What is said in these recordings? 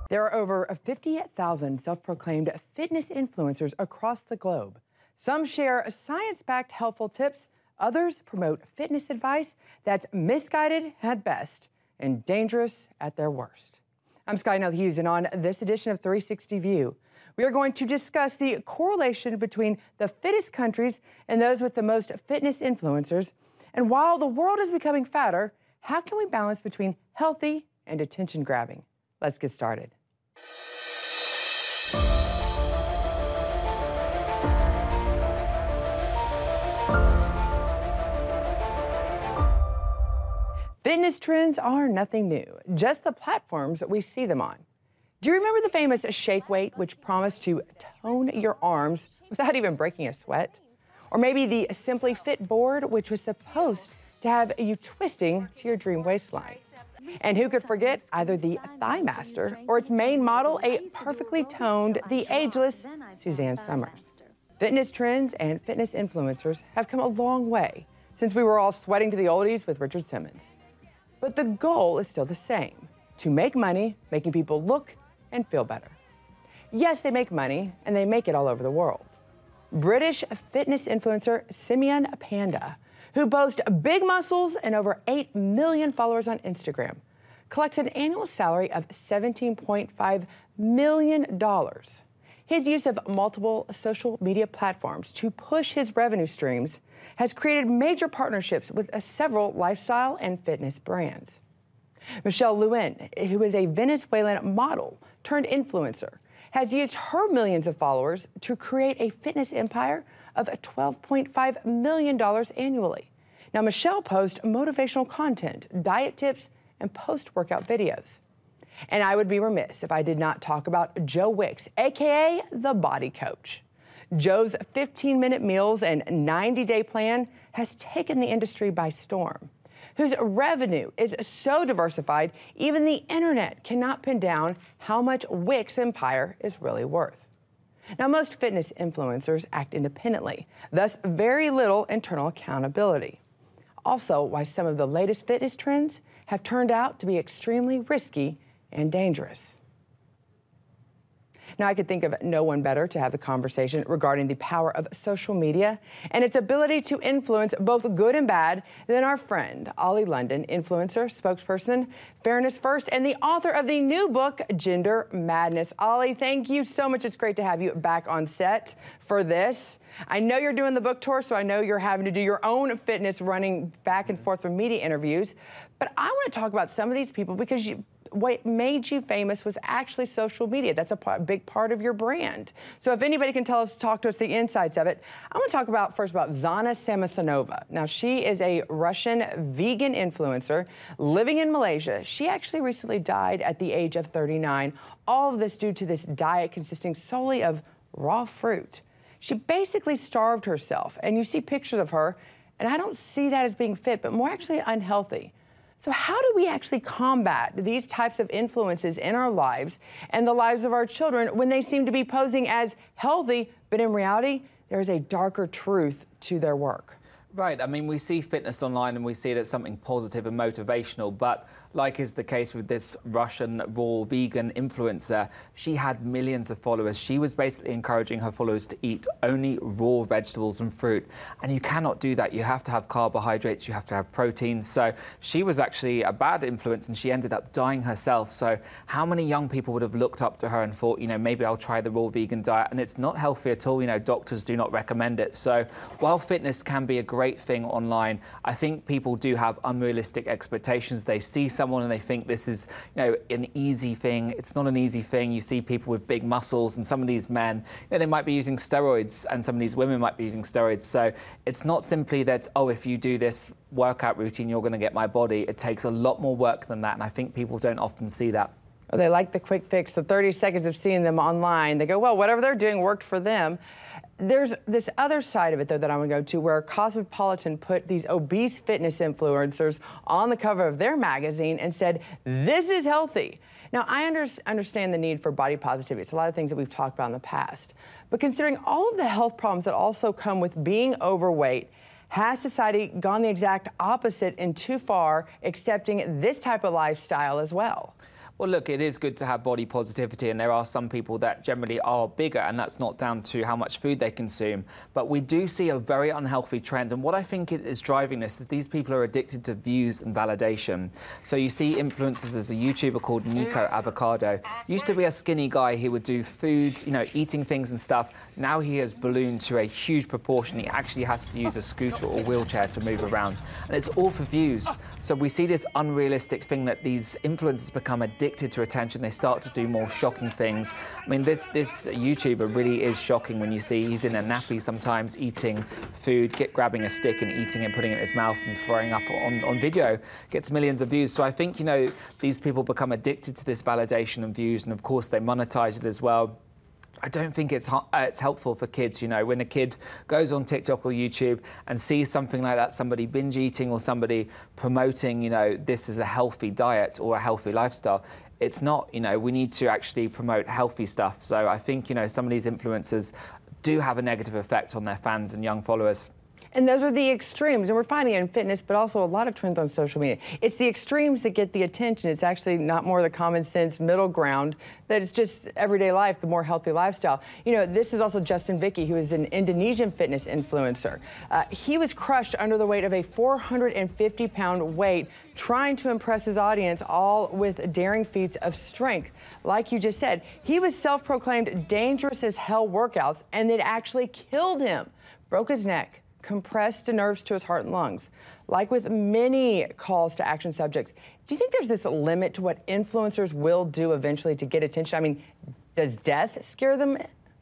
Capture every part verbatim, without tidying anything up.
There are over fifty thousand self-proclaimed fitness influencers across the globe. Some share science-backed helpful tips. Others promote fitness advice that's misguided at best and dangerous at their worst. I'm Sky Nell Hughes, and on this edition of three sixty View, we are going to discuss the correlation between the fittest countries and those with the most fitness influencers. And while the world is becoming fatter, how can we balance between healthy and attention grabbing? Let's get started. Fitness trends are nothing new, just the platforms that we see them on. Do you remember the famous shake weight, which promised to tone your arms without even breaking a sweat? Or maybe the Simply Fit board, which was supposed to have you twisting to your dream waistline. And who could forget either the Thigh Master or its main model, a perfectly toned, the ageless Suzanne Somers. Fitness trends and fitness influencers have come a long way since we were all sweating to the oldies with Richard Simmons. But the goal is still the same, to make money, making people look and feel better. Yes, they make money, and they make it all over the world. British fitness influencer Simeon Panda, who boasts big muscles and over eight million followers on Instagram, collects an annual salary of seventeen point five million dollars. His use of multiple social media platforms to push his revenue streams has created major partnerships with uh, several lifestyle and fitness brands. Michelle Lewin, who is a Venezuelan model turned influencer, has used her millions of followers to create a fitness empire of twelve point five million dollars annually. Now, Michelle posts motivational content, diet tips, and post-workout videos. And I would be remiss if I did not talk about Joe Wicks, A K A the Body Coach. Joe's fifteen minute meals and ninety day plan has taken the industry by storm, whose revenue is so diversified, even the internet cannot pin down how much Wicks' empire is really worth. Now, most fitness influencers act independently, thus very little internal accountability. Also, why some of the latest fitness trends have turned out to be extremely risky and dangerous. Now, I could think of no one better to have the conversation regarding the power of social media and its ability to influence both good and bad than our friend, Ollie London, influencer, spokesperson, Fairness First, and the author of the new book, Gender Madness. Ollie, thank you so much. It's great to have you back on set for this. I know you're doing the book tour, so I know you're having to do your own fitness running back and forth for media interviews. But I want to talk about some of these people because you, what made you famous was actually social media. That's a part, big part of your brand. So if anybody can tell us, talk to us the insights of it, I want to talk about first about Zana Samsonova. Now, she is a Russian vegan influencer living in Malaysia. She actually recently died at the age of thirty-nine. All of this due to this diet consisting solely of raw fruit. She basically starved herself, and you see pictures of her, and I don't see that as being fit, but more actually unhealthy. So how do we actually combat these types of influences in our lives and the lives of our children when they seem to be posing as healthy, but in reality, there is a darker truth to their work? Right. I mean, we see fitness online and we see it as something positive and motivational, but like is the case with this Russian raw vegan influencer, she had millions of followers. She was basically encouraging her followers to eat only raw vegetables and fruit. And you cannot do that. You have to have carbohydrates, you have to have protein. So she was actually a bad influence and she ended up dying herself. So how many young people would have looked up to her and thought, you know, maybe I'll try the raw vegan diet? And it's not healthy at all. You know, doctors do not recommend it. So while fitness can be a great thing online, I think people do have unrealistic expectations. They see someone and they think this is, you know, an easy thing. It's not an easy thing. You see people with big muscles, and some of these men, you know, they might be using steroids, and some of these women might be using steroids. So it's not simply that, oh, if you do this workout routine, you're going to get my body. It takes a lot more work than that, and I think people don't often see that. Well, they like the quick fix, the thirty seconds of seeing them online. They go, well, whatever they're doing worked for them. There's this other side of it, though, that I'm going to go to, where Cosmopolitan put these obese fitness influencers on the cover of their magazine and said, this is healthy. Now, I under understand the need for body positivity. It's a lot of things that we've talked about in the past. But considering all of the health problems that also come with being overweight, has society gone the exact opposite and too far, accepting this type of lifestyle as well? Well, look, it is good to have body positivity, and there are some people that generally are bigger, and that's not down to how much food they consume. But we do see a very unhealthy trend, and what I think is driving this is these people are addicted to views and validation. So you see influencers. There's a YouTuber called Nico Avocado. Used to be a skinny guy. He would do food, you know, eating things and stuff. Now he has ballooned to a huge proportion. He actually has to use a scooter or wheelchair to move around, and it's all for views. So we see this unrealistic thing that these influencers become addicted to attention. They start to do more shocking things. I mean, this this YouTuber really is shocking when you see he's in a nappy sometimes eating food, get grabbing a stick and eating it, putting it in his mouth and throwing up on, on video. Gets millions of views. So I think, you know, these people become addicted to this validation and views, and of course they monetize it as well. I don't think it's uh, it's helpful for kids. You know, when a kid goes on TikTok or YouTube and sees something like that, somebody binge eating or somebody promoting, you know, this is a healthy diet or a healthy lifestyle. It's not. You know, we need to actually promote healthy stuff. So I think, you know, some of these influencers do have a negative effect on their fans and young followers. And those are the extremes, and we're finding it in fitness, but also a lot of trends on social media. It's the extremes that get the attention. It's actually not more the common sense middle ground, that it's just everyday life, the more healthy lifestyle. You know, this is also Justin Vicky, who is an Indonesian fitness influencer. Uh, he was crushed under the weight of a four hundred fifty pound weight, trying to impress his audience, all with daring feats of strength. Like you just said, he was self-proclaimed dangerous as hell workouts, and it actually killed him. Broke his neck, compressed nerves to his heart and lungs. Like with many calls to action subjects, do you think there's this limit to what influencers will do eventually to get attention? I mean, does death scare them?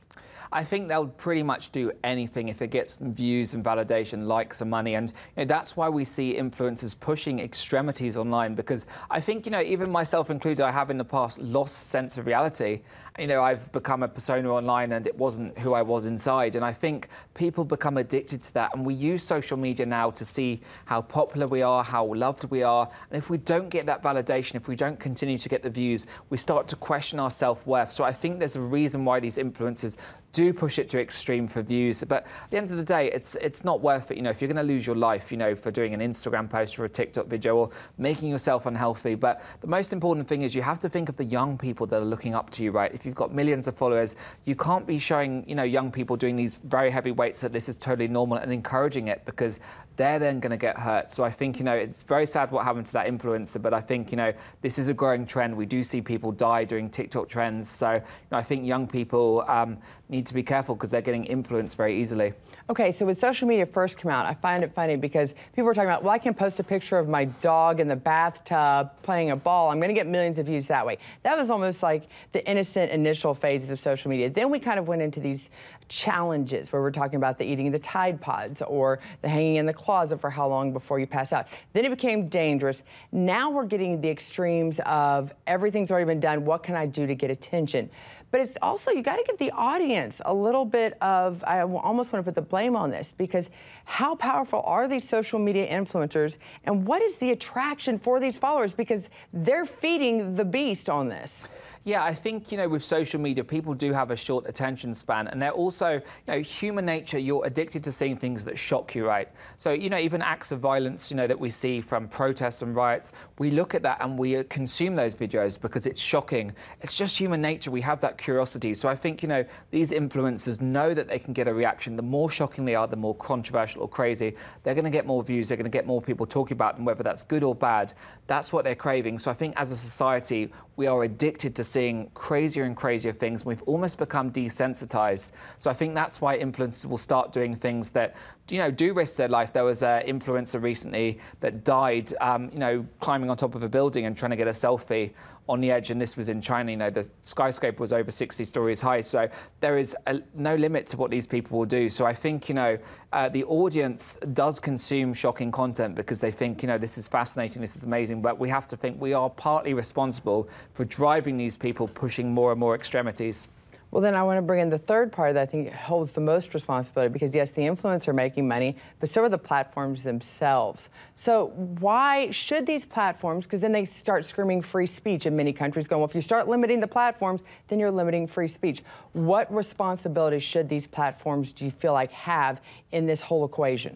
I think they'll pretty much do anything if it gets views and validation, likes and money. And you know, that's why we see influencers pushing extremities online, because I think, you know, even myself included, I have in the past lost sense of reality. You know, I've become a persona online and it wasn't who I was inside. And I think people become addicted to that. And we use social media now to see how popular we are, how loved we are. And if we don't get that validation, if we don't continue to get the views, we start to question our self-worth. So I think there's a reason why these influencers do push it to extreme for views. But at the end of the day, it's it's not worth it. You know, if you're going to lose your life, you know, for doing an Instagram post or a TikTok video or making yourself unhealthy. But the most important thing is you have to think of the young people that are looking up to you, right? If you've got millions of followers, you can't be showing, you know, young people doing these very heavy weights that this is totally normal and encouraging it, because they're then going to get hurt. So I think, you know, it's very sad what happened to that influencer, but I think, you know, this is a growing trend. We do see people die during TikTok trends. So, you know, I think young people um, need to be careful because they're getting influenced very easily. Okay, so when social media first came out, I find it funny because people were talking about, well, I can post a picture of my dog in the bathtub playing a ball. I'm going to get millions of views that way. That was almost like the innocent initial phases of social media. Then we kind of went into these challenges where we're talking about the eating the Tide Pods or the hanging in the closet for how long before you pass out. Then it became dangerous. Now we're getting the extremes of everything's already been done. What can I do to get attention? But it's also, you got to give the audience a little bit of, I almost want to put the blame on this, because how powerful are these social media influencers, and what is the attraction for these followers? Because they're feeding the beast on this. Yeah, I think, you know, with social media, people do have a short attention span, and they're also, you know, human nature, you're addicted to seeing things that shock you, right? So, you know, even acts of violence, you know, that we see from protests and riots, we look at that and we consume those videos because it's shocking. It's just human nature. We have that curiosity. So I think, you know, these influencers know that they can get a reaction. The more shocking they are, the more controversial or crazy, they're going to get more views. They're going to get more people talking about them, whether that's good or bad. That's what they're craving. So I think as a society, we are addicted to seeing crazier and crazier things. We've almost become desensitized. So I think that's why influencers will start doing things that, you know, do risk their life. There was an influencer recently that died, um, you know, climbing on top of a building and trying to get a selfie on the edge, and this was in China. You know, the skyscraper was over sixty stories high. So there is a, no limit to what these people will do. So I think, you know, uh, the audience does consume shocking content because they think, you know, this is fascinating, this is amazing, but we have to think we are partly responsible for driving these people pushing more and more extremities. Well, then I want to bring in the third part that I think holds the most responsibility, because yes, the influencers are making money, but so are the platforms themselves. So why should these platforms, because then they start screaming free speech in many countries, going, well, if you start limiting the platforms, then you're limiting free speech. What responsibility should these platforms, do you feel like, have in this whole equation?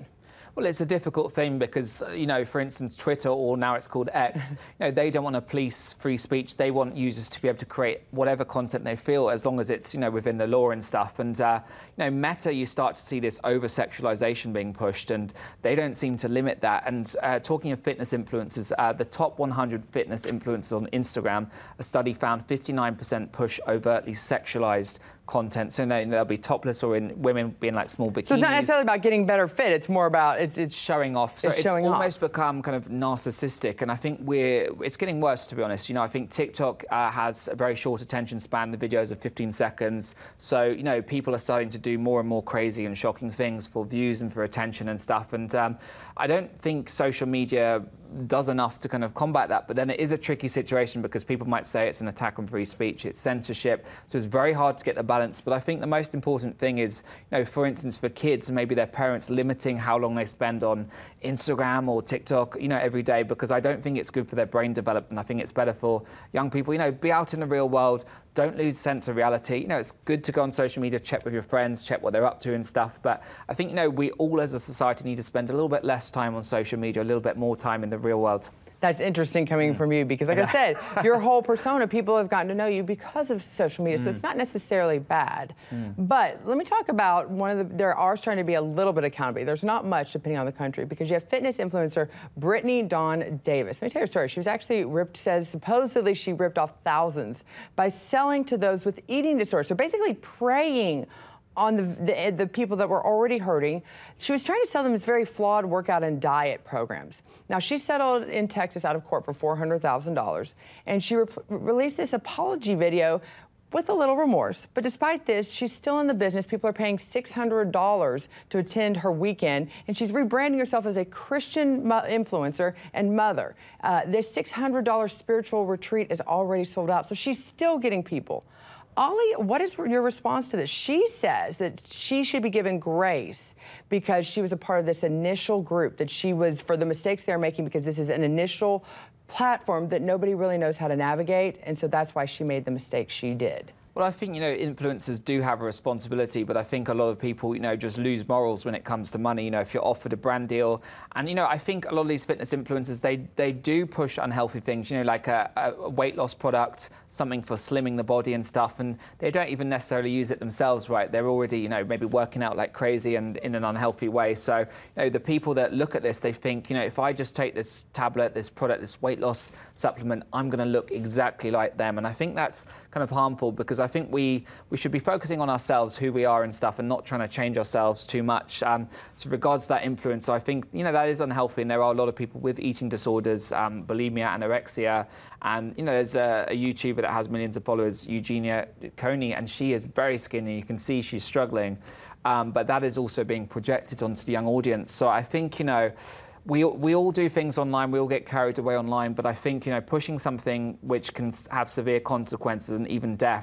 Well, it's a difficult thing because, you know, for instance, Twitter, or now it's called X, you know, they don't want to police free speech. They want users to be able to create whatever content they feel, as long as it's, you know, within the law and stuff. And, uh, you know, Meta, you start to see this over-sexualization being pushed, and they don't seem to limit that. And uh, talking of fitness influencers, uh, the top one hundred fitness influencers on Instagram, a study found fifty-nine percent push overtly sexualized content. So no, they'll be topless, or in women being like small bikinis. So it's not necessarily about getting better fit. It's more about it's it's showing off. So it's, it's showing almost off. become kind of narcissistic, and I think we're it's getting worse, to be honest. You know, I think TikTok uh, has a very short attention span. The videos are fifteen seconds. So you know, people are starting to do more and more crazy and shocking things for views and for attention and stuff. And um, I don't think social media does enough to kind of combat that, but then it is a tricky situation because people might say it's an attack on free speech, it's censorship, so it's very hard to get the balance. But I think the most important thing is, you know, for instance, for kids, maybe their parents limiting how long they spend on Instagram or TikTok, you know, every day, because I don't think it's good for their brain development. I think it's better for young people, you know, be out in the real world, don't lose sense of reality. You know, it's good to go on social media, check with your friends, check what they're up to and stuff. But I think, you know, we all as a society need to spend a little bit less time on social media, a little bit more time in the real world. That's interesting coming mm. from you because, like I said, your whole persona, people have gotten to know you because of social media, mm. so it's not necessarily bad. Mm. But let me talk about one of the, there are starting to be a little bit of accountability. There's not much depending on the country because you have fitness influencer Brittany Dawn Davis. Let me tell you a story. She was actually ripped, says supposedly she ripped off thousands by selling to those with eating disorders. So basically preying on the, the, the people that were already hurting. She was trying to sell them this very flawed workout and diet programs. Now, she settled in Texas out of court for four hundred thousand dollars, and she re released this apology video with a little remorse. But despite this, she's still in the business. People are paying six hundred dollars to attend her weekend, and she's rebranding herself as a Christian influencer and mother. Uh, this six hundred dollar spiritual retreat is already sold out, so she's still getting people. Ollie, what is your response to this? She says that she should be given grace because she was a part of this initial group, that she was, for the mistakes they're making, because this is an initial platform that nobody really knows how to navigate, and so that's why she made the mistakes she did. Well, I think, you know, influencers do have a responsibility, but I think a lot of people, you know, just lose morals when it comes to money. You know, if you're offered a brand deal, and, you know, I think a lot of these fitness influencers, they they do push unhealthy things, you know, like a, a weight loss product, something for slimming the body and stuff, and they don't even necessarily use it themselves, right? They're already, you know, maybe working out like crazy and in an unhealthy way. So, you know, the people that look at this, they think, you know, if I just take this tablet, this product, this weight loss supplement, I'm going to look exactly like them. And I think that's kind of harmful because I think we, we should be focusing on ourselves, who we are and stuff, and not trying to change ourselves too much. Um, so regards to that influence, I think, you know, that is unhealthy, and there are a lot of people with eating disorders, um, bulimia, anorexia, and, you know, there's a, a YouTuber that has millions of followers, Eugenia Coney, and she is very skinny. You can see she's struggling, um, but that is also being projected onto the young audience. So I think, you know, We, we all do things online, we all get carried away online, but I think, you know, pushing something which can have severe consequences and even death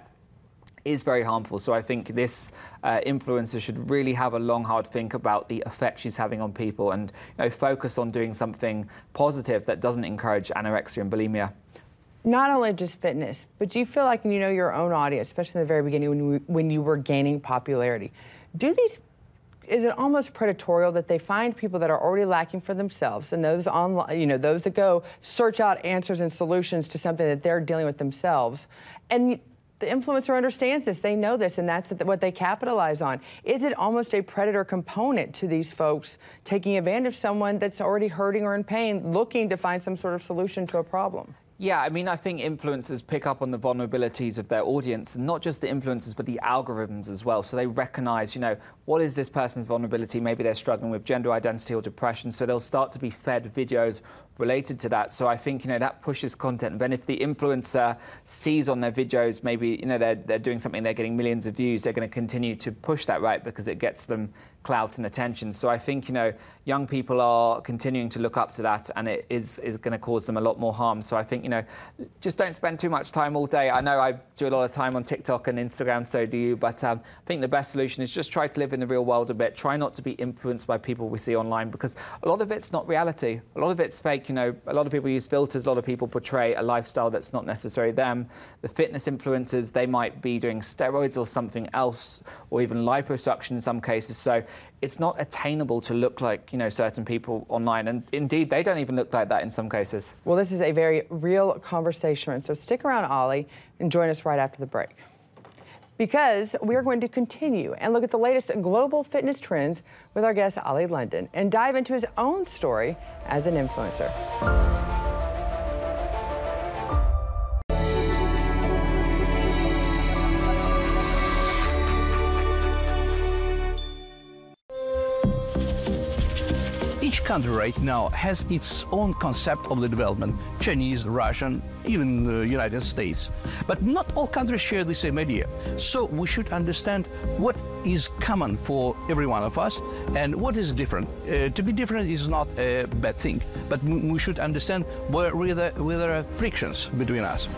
is very harmful. So I think this uh, influencer should really have a long, hard think about the effect she's having on people and, you know, focus on doing something positive that doesn't encourage anorexia and bulimia. Not only just fitness, but do you feel like you know your own audience, especially in the very beginning when you, when you were gaining popularity? Do these Is it almost predatorial that they find people that are already lacking for themselves, and those online, you know, those that go search out answers and solutions to something that they're dealing with themselves, and the influencer understands this, they know this, and that's what they capitalize on. Is it almost a predator component to these folks taking advantage of someone that's already hurting or in pain, looking to find some sort of solution to a problem? Yeah, I mean, I think influencers pick up on the vulnerabilities of their audience, and not just the influencers, but the algorithms as well. So they recognize, you know, what is this person's vulnerability? Maybe they're struggling with gender identity or depression, so they'll start to be fed videos related to that. So I think, you know, that pushes content. And then if the influencer sees on their videos, maybe, you know, they're, they're doing something, they're getting millions of views, they're going to continue to push that, right, because it gets them clout and attention. So I think, you know, young people are continuing to look up to that, and it is, is going to cause them a lot more harm. So I think, you know, just don't spend too much time all day. I know I do a lot of time on TikTok and Instagram, so do you, but um, I think the best solution is just try to live in the real world a bit. Try not to be influenced by people we see online, because a lot of it's not reality. A lot of it's fake. like, you know, a lot of people use filters, a lot of people portray a lifestyle that's not necessarily them. The fitness influencers, they might be doing steroids or something else, or even liposuction in some cases. So it's not attainable to look like, you know, certain people online. And indeed, they don't even look like that in some cases. Well, this is a very real conversation. So stick around, Ollie, and join us right after the break, because we are going to continue and look at the latest global fitness trends with our guest, Ollie London, and dive into his own story as an influencer. Each country right now has its own concept of the development, Chinese, Russian, even the United States. But not all countries share the same idea. So we should understand what is common for every one of us and what is different. Uh, to be different is not a bad thing, but we should understand where, where, there, where there are frictions between us.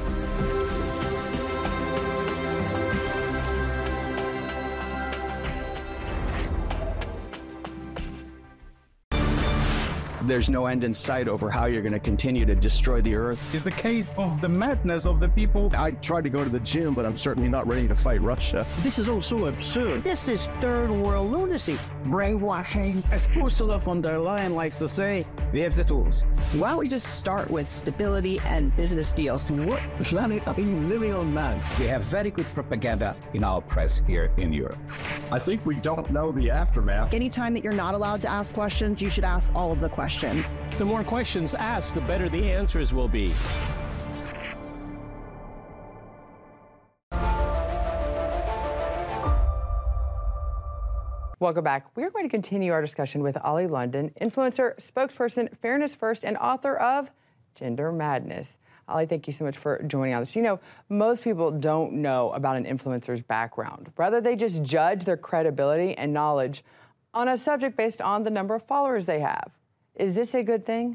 There's no end in sight over how you're going to continue to destroy the earth. It's the case of the madness of the people. I tried to go to the gym, but I'm certainly not ready to fight Russia. This is also absurd. This is third world lunacy. Brainwashing. As Ursula von der Leyen likes to say, we have the tools. Why don't we just start with stability and business deals? What planet are you living on, man? We have very good propaganda in our press here in Europe. I think we don't know the aftermath. Anytime that you're not allowed to ask questions, you should ask all of the questions. The more questions asked, the better the answers will be. Welcome back. We're going to continue our discussion with Ollie London, influencer, spokesperson, Fairness First, and author of Gender Madness. Ollie, thank you so much for joining us. You know, most people don't know about an influencer's background. Rather, they just judge their credibility and knowledge on a subject based on the number of followers they have. Is this a good thing?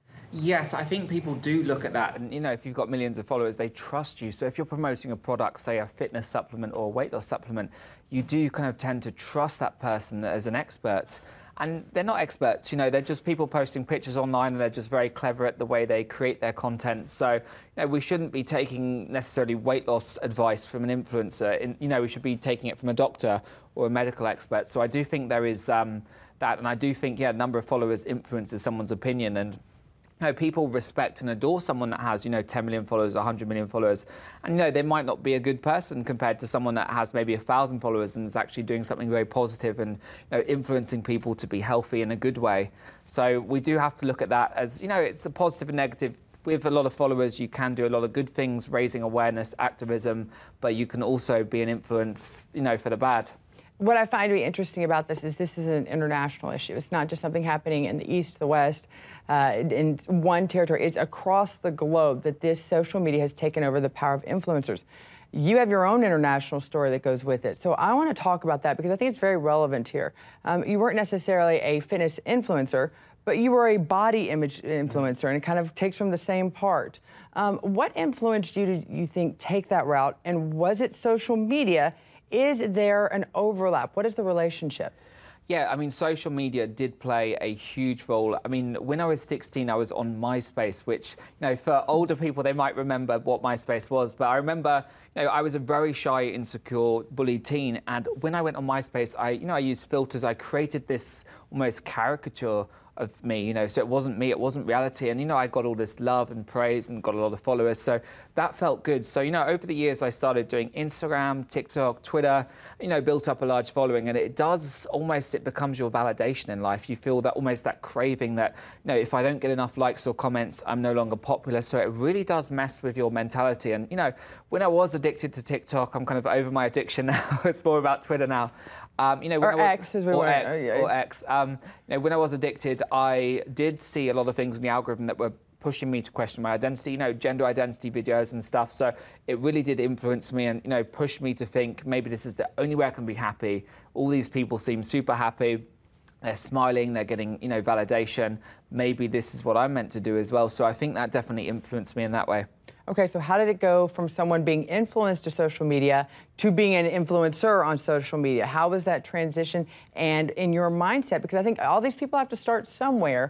Yes, I think people do look at that. And, you know, if you've got millions of followers, they trust you. So if you're promoting a product, say a fitness supplement or a weight loss supplement, you do kind of tend to trust that person as an expert. And they're not experts, you know, they're just people posting pictures online, and they're just very clever at the way they create their content. So, you know, we shouldn't be taking necessarily weight loss advice from an influencer. In, you know, we should be taking it from a doctor or a medical expert. So I do think there is um, that, and I do think, yeah, number of followers influences someone's opinion. And you know, people respect and adore someone that has, you know, ten million followers, one hundred million followers. And, you know, they might not be a good person compared to someone that has maybe one thousand followers and is actually doing something very positive and, you know, influencing people to be healthy in a good way. So we do have to look at that as, you know, it's a positive and negative. With a lot of followers, you can do a lot of good things, raising awareness, activism, but you can also be an influence, you know, for the bad. What I find to be interesting about this is this is an international issue. It's not just something happening in the East, the West, uh, in one territory. It's across the globe that this social media has taken over the power of influencers. You have your own international story that goes with it. So I want to talk about that because I think it's very relevant here. Um, you weren't necessarily a fitness influencer, but you were a body image influencer, and it kind of takes from the same part. Um, what influenced you to, you think, take that route, and was it social media? Is there an overlap? What is the relationship? Yeah, I mean, social media did play a huge role. I mean, when I was sixteen, I was on MySpace, which, you know, for older people, they might remember what MySpace was. But I remember, you know, I was a very shy, insecure, bullied teen. And when I went on MySpace, I, you know, I used filters. I created this almost caricature of me, you know, so it wasn't me, it wasn't reality. And, you know, I got all this love and praise and got a lot of followers. So that felt good. So, you know, over the years, I started doing Instagram, TikTok, Twitter, you know, built up a large following. And it does almost, it becomes your validation in life. You feel that almost that craving that, you know, if I don't get enough likes or comments, I'm no longer popular. So it really does mess with your mentality. And, you know, when I was addicted to TikTok, I'm kind of over my addiction now. It's more about Twitter now. Um, you know, when or I was, X, as we or were. X, Oh, yeah. or X. Um, you know, when I was addicted, I did see a lot of things in the algorithm that were pushing me to question my identity, you know, gender identity videos and stuff. So it really did influence me and, you know, push me to think maybe this is the only way I can be happy. All these people seem super happy. They're smiling, they're getting, you know, validation. Maybe this is what I'm meant to do as well. So I think that definitely influenced me in that way. Okay, so how did it go from someone being influenced to social media to being an influencer on social media? How was that transition? And in your mindset, because I think all these people have to start somewhere,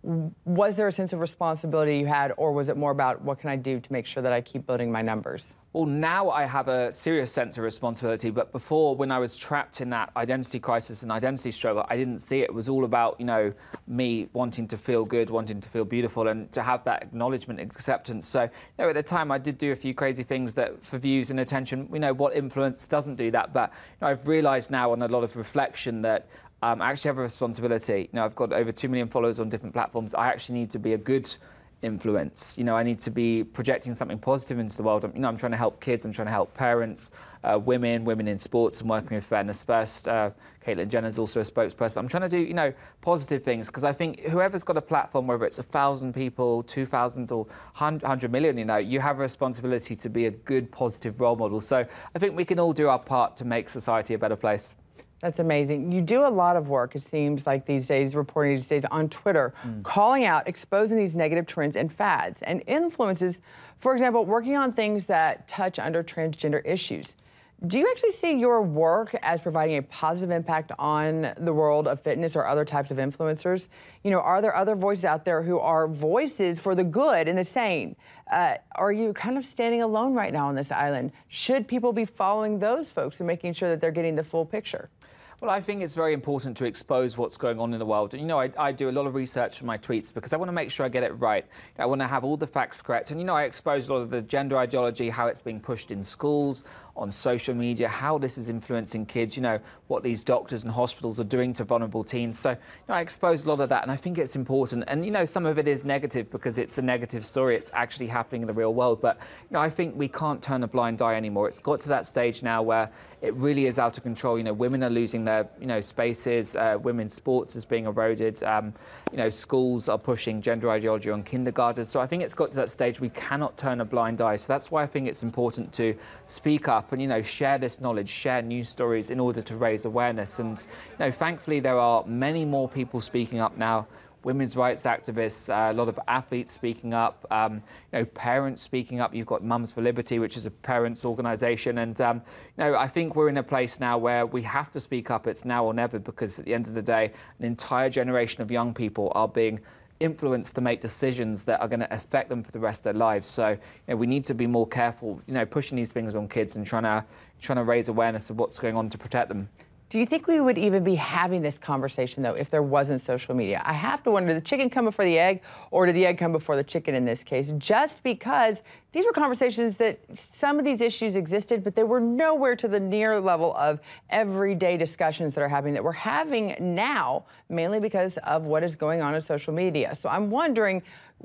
Was there a sense of responsibility you had, or was it more about what can I do to make sure that I keep building my numbers? Well, now I have a serious sense of responsibility, but before, when I was trapped in that identity crisis and identity struggle, I didn't see it. It was all about, you know, me wanting to feel good, wanting to feel beautiful, and to have that acknowledgement and acceptance. So, you know, at the time, I did do a few crazy things that, for views and attention, you know, what influence doesn't do that? But, you know, I've realised now on a lot of reflection that um, I actually have a responsibility. You know, I've got over two million followers on different platforms. I actually need to be a good influence. You know, I need to be projecting something positive into the world. You know, I'm trying to help kids, I'm trying to help parents, uh, women, women in sports, and working with Fairness First. Uh, Caitlyn Jenner's also a spokesperson. I'm trying to do, you know, positive things, because I think whoever's got a platform, whether it's a thousand people, two thousand or one hundred million, you know, you have a responsibility to be a good, positive role model. So I think we can all do our part to make society a better place. That's amazing. You do a lot of work, it seems like these days, reporting these days on Twitter, mm. calling out, exposing these negative trends and fads and influences, for example, working on things that touch under transgender issues. Do you actually see your work as providing a positive impact on the world of fitness or other types of influencers? You know, are there other voices out there who are voices for the good and the sane? Uh, are you kind of standing alone right now on this island? Should people be following those folks and making sure that they're getting the full picture? Well, I think it's very important to expose what's going on in the world. And, you know, I, I do a lot of research for my tweets because I want to make sure I get it right. I want to have all the facts correct. And, you know, I expose a lot of the gender ideology, how it's being pushed in schools, on social media, how this is influencing kids, you know, what these doctors and hospitals are doing to vulnerable teens. So, you know, I expose a lot of that, and I think it's important. And, you know, some of it is negative because it's a negative story. It's actually happening in the real world. But, you know, I think we can't turn a blind eye anymore. It's got to that stage now where it really is out of control. You know, women are losing their, you know, spaces. Uh, women's sports is being eroded. Um, you know, schools are pushing gender ideology on kindergartens. So I think it's got to that stage we cannot turn a blind eye. So that's why I think it's important to speak up and, you know, share this knowledge, share news stories in order to raise awareness. And, you know, thankfully there are many more people speaking up now. Women's rights activists, uh, a lot of athletes speaking up, um, you know, parents speaking up. You've got Mums for Liberty, which is a parents' organisation. And, um, you know, I think we're in a place now where we have to speak up. It's now or never, because at the end of the day, an entire generation of young people are being influenced to make decisions that are going to affect them for the rest of their lives. So, you know, we need to be more careful, you know, pushing these things on kids and trying to, trying to raise awareness of what's going on to protect them. Do you think we would even be having this conversation, though, if there wasn't social media? I have to wonder, did the chicken come before the egg, or did the egg come before the chicken in this case? Just because these were conversations that some of these issues existed, but they were nowhere to the near level of everyday discussions that are happening, that we're having now, mainly because of what is going on in social media. So I'm wondering,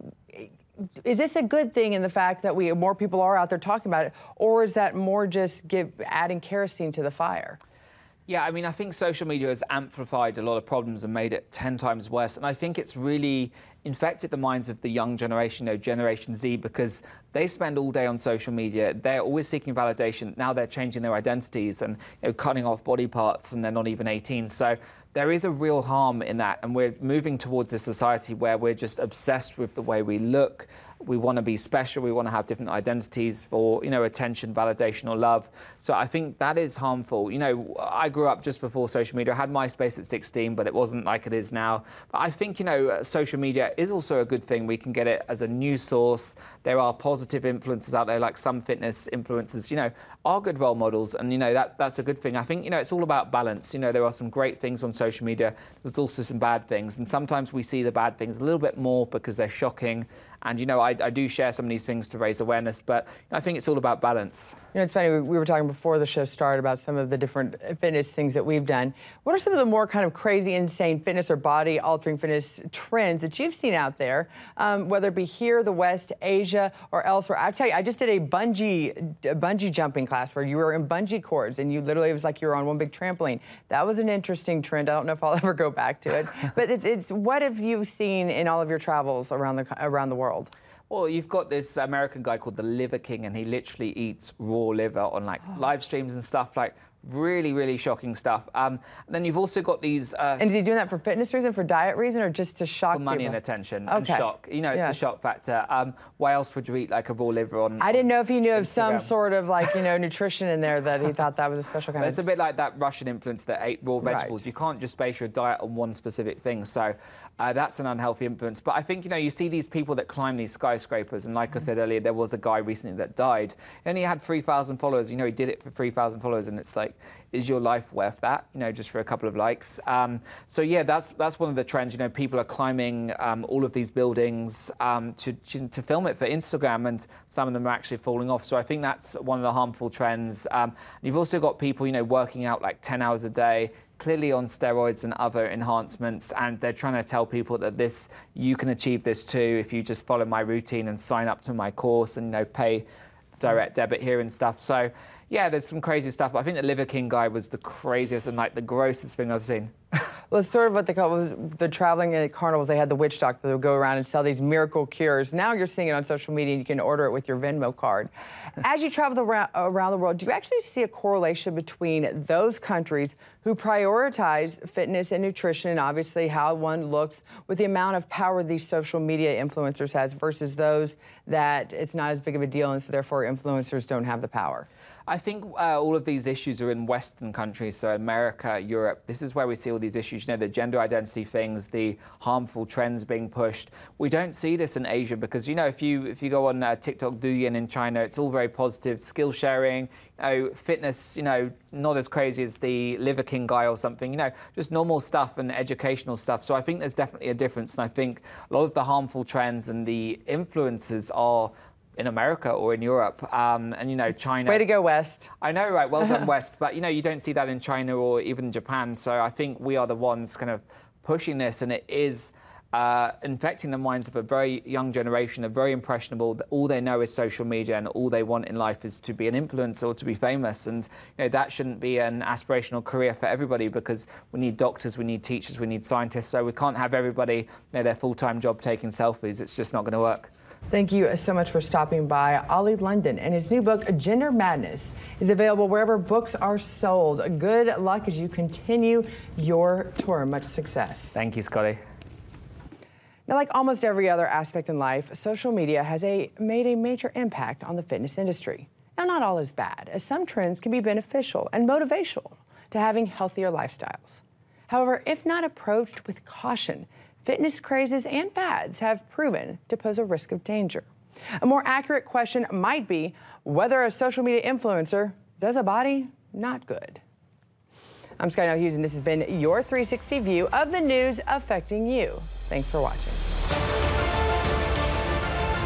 is this a good thing in the fact that we more people are out there talking about it, or is that more just give, adding kerosene to the fire? Yeah, I mean, I think social media has amplified a lot of problems and made it ten times worse. And I think it's really infected the minds of the young generation, you know, Generation Z, because they spend all day on social media. They're always seeking validation. Now they're changing their identities and, you know, cutting off body parts, and they're not even eighteen. So there is a real harm in that. And we're moving towards a society where we're just obsessed with the way we look. We want to be special. We want to have different identities for, you know, attention, validation, or love. So I think that is harmful. You know, I grew up just before social media. I had MySpace at sixteen, but it wasn't like it is now. But I think, you know, social media is also a good thing. We can get it as a news source. There are positive influencers out there, like some fitness influencers, you know, are good role models. And, you know, that that's a good thing. I think, you know, it's all about balance. You know, there are some great things on social media. There's also some bad things. And sometimes we see the bad things a little bit more because they're shocking. And, you know, I, I do share some of these things to raise awareness, but you know, I think it's all about balance. You know, it's funny, we, we were talking before the show started about some of the different fitness things that we've done. What are some of the more kind of crazy, insane fitness or body-altering fitness trends that you've seen out there, um, whether it be here, the West, Asia, or elsewhere? I tell you, I just did a bungee, a bungee jumping class where you were in bungee cords, and you literally, it was like you were on one big trampoline. That was an interesting trend. I don't know if I'll ever go back to it. But it's, it's, what have you seen in all of your travels around the, around the world? Well, you've got this American guy called the Liver King, and he literally eats raw liver on like oh. live streams and stuff, like Really, really shocking stuff. Um, then you've also got these... Uh, and is he doing that for fitness reason, for diet reason, or just to shock for money people? and attention okay. and shock. You know, it's yeah. the shock factor. Um, why else would you eat like a raw liver on I didn't know if he knew Instagram. of some sort of like, you know, nutrition in there that he thought that was a special kind but of... It's a bit like that Russian influence that ate raw vegetables. Right. You can't just base your diet on one specific thing. So uh, that's an unhealthy influence. But I think, you know, you see these people that climb these skyscrapers. And like mm-hmm. I said earlier, there was a guy recently that died. He only had three thousand followers. You know, he did it for three thousand followers. And it's like, is your life worth that? You know, just for a couple of likes. Um, so yeah, that's that's one of the trends. You know, people are climbing um, all of these buildings um, to to film it for Instagram, and some of them are actually falling off. So I think that's one of the harmful trends. Um, you've also got people, you know, working out like ten hours a day, clearly on steroids and other enhancements, and they're trying to tell people that this, you can achieve this too if you just follow my routine and sign up to my course and, you know, pay direct debit here and stuff. So yeah, there's some crazy stuff, but I think the Liver King guy was the craziest and like the grossest thing I've seen. Well, it's sort of what they call was the traveling at carnivals. They had the witch doctor that would go around and sell these miracle cures. Now you're seeing it on social media, and you can order it with your Venmo card. As you travel around, around the world, do you actually see a correlation between those countries who prioritize fitness and nutrition, and obviously how one looks, with the amount of power these social media influencers has versus those that it's not as big of a deal, and so therefore influencers don't have the power? I think uh, all of these issues are in Western countries, so America, Europe. This is where we see all these issues, you know, the gender identity things, the harmful trends being pushed. We don't see this in Asia because, you know, if you if you go on uh, TikTok, Douyin in China, it's all very positive, skill sharing, you know, fitness, you know, not as crazy as the Liver King guy or something, you know, just normal stuff and educational stuff. So I think there's definitely a difference, and I think a lot of the harmful trends and the influences are in America or in Europe, um, and you know, China. Way to go, West. I know, right? Well done, West. But you know, you don't see that in China or even Japan. So I think we are the ones kind of pushing this, and it is uh, infecting the minds of a very young generation, are very impressionable. That all they know is social media, and all they want in life is to be an influencer or to be famous. And you know, that shouldn't be an aspirational career for everybody, because we need doctors, we need teachers, we need scientists. So we can't have everybody, you know, their full-time job taking selfies. It's just not going to work. Thank you so much for stopping by. Ollie London, and his new book, Gender Madness, is available wherever books are sold. Good luck as you continue your tour. Much success. Thank you, Scotty. Now, like almost every other aspect in life, social media has a, made a major impact on the fitness industry. Now, not all is bad, as some trends can be beneficial and motivational to having healthier lifestyles. However, if not approached with caution, fitness crazes and fads have proven to pose a risk of danger. A more accurate question might be whether a social media influencer does a body not good. I'm Sky Hughes, and this has been your three sixty view of the news affecting you. Thanks for watching.